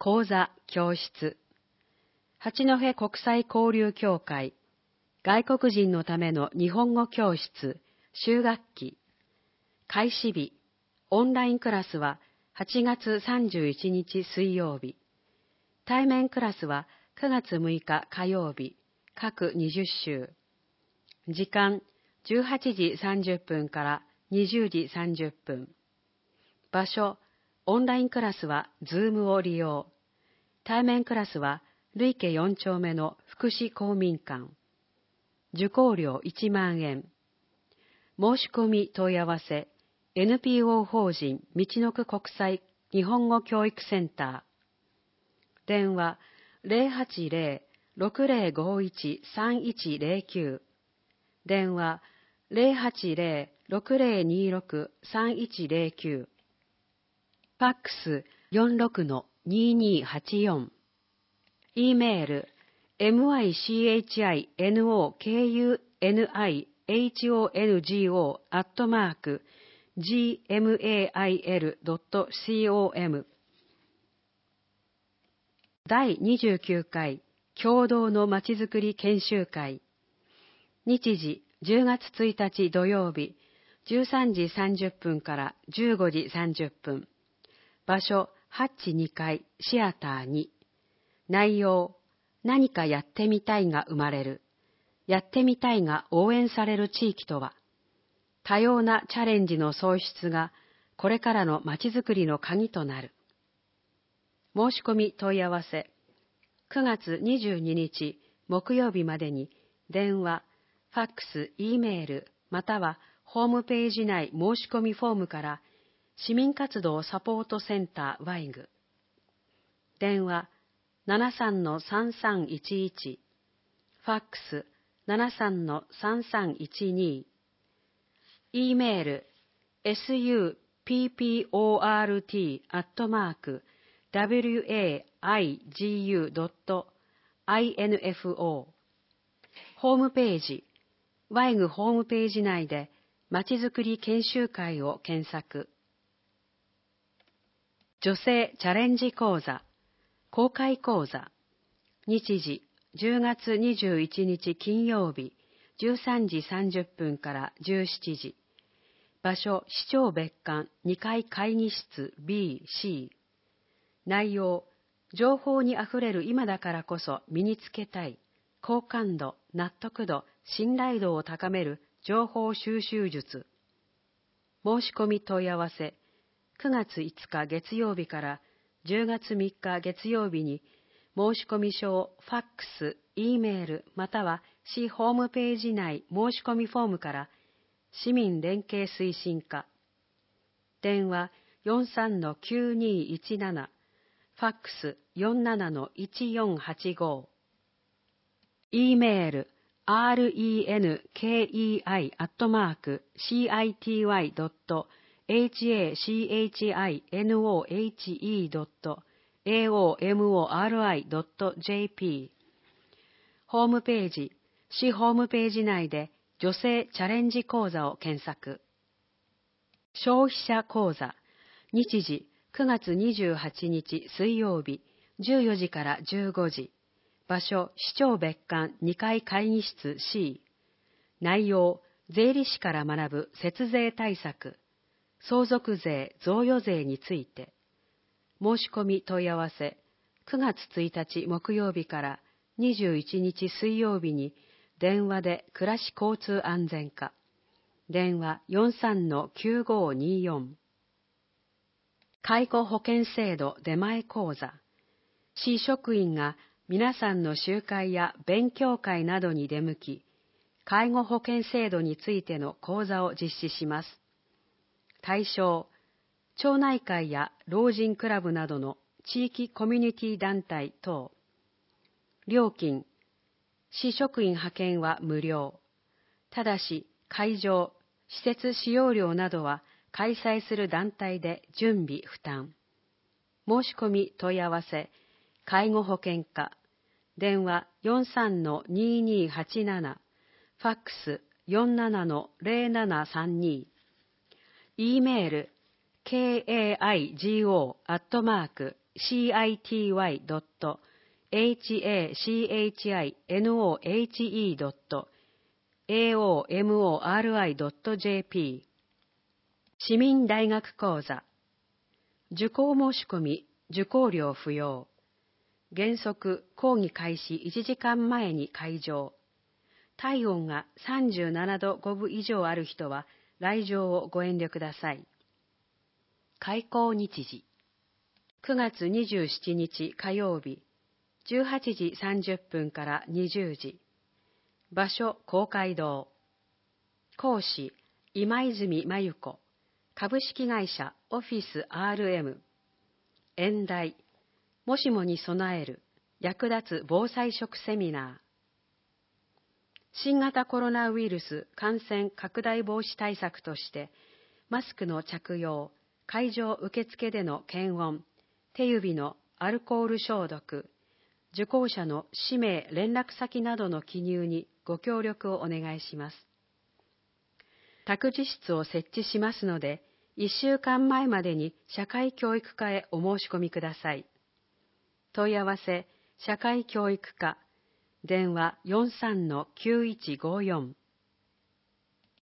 講座教室八戸国際交流協会外国人のための日本語教室修学期開始日オンラインクラスは8月31日水曜日、対面クラスは9月6日火曜日、各20週。時間18時30分から20時30分。場所オンラインクラスは Zoom を利用。対面クラスは累計4丁目の福祉公民館。受講料1万円。申し込み問い合わせ NPO 法人みちのく国際日本語教育センター。電話 080-6051-3109 電話 080-6026-3109 ファックス 46-2284 E メール mychiongongo@gmail.com 第29回共同のまちづくり研修会日時10月1日土曜日13時30分から15時30分場所ハッチ2階シアター2内容何かやってみたいが生まれるやってみたいが応援される地域とは多様なチャレンジの創出がこれからのまちづくりの鍵となる申し込み問い合わせ9月22日木曜日までに電話、ファックス、E メールまたはホームページ内申し込みフォームから市民活動サポートセンター WIG 電話 73-3311 ファックス 73-3312 E メール support@wigu.info ホームページ WIG ホームページ内でまちづくり研修会を検索女性チャレンジ講座公開講座日時10月21日金曜日13時30分から17時場所市長別館2階会議室 B、C 内容情報にあふれる今だからこそ身につけたい好感度、納得度、信頼度を高める情報収集術申し込み問い合わせ9月5日月曜日から10月3日月曜日に申し込み書をファックス、E メールまたは市ホームページ内申し込みフォームから市民連携推進課電話 43-9217 ファックス 47-1485 E メール renkei@chinohe.aomori.jp ホームページ、市ホームページ内で女性チャレンジ講座を検索。消費者講座、日時9月28日水曜日14時から15時。場所、市長別館2階会議室 C。内容、税理士から学ぶ節税対策、相続税、贈与税について。申し込み問い合わせ、9月1日木曜日から21日水曜日に電話で暮らし交通安全課。電話 43-9524。介護保険制度出前講座。市職員が皆さんの集会や勉強会などに出向き、介護保険制度についての講座を実施します。対象、町内会や老人クラブなどの地域コミュニティ団体等。料金、市職員派遣は無料。ただし、会場、施設使用料などは開催する団体で準備負担。申し込み問い合わせ、介護保険課、電話 43-2287、ファックス 47-0732、E メール kaigo@ city.hachinohe.aomori.jp 市民大学講座受講申し込み受講料不要原則講義開始1時間前に会場体温が37度5分以上ある人は来場をご遠慮ください。開講日時9月27日火曜日18時30分から20時場所公会堂講師今泉真由子株式会社オフィス RM 演題もしもに備える役立つ防災食セミナー新型コロナウイルス感染拡大防止対策としてマスクの着用会場受付での検温手指のアルコール消毒受講者の氏名連絡先などの記入にご協力をお願いします。託児室を設置しますので1週間前までに社会教育課へお申し込みください。問い合わせ社会教育課電話 43-9154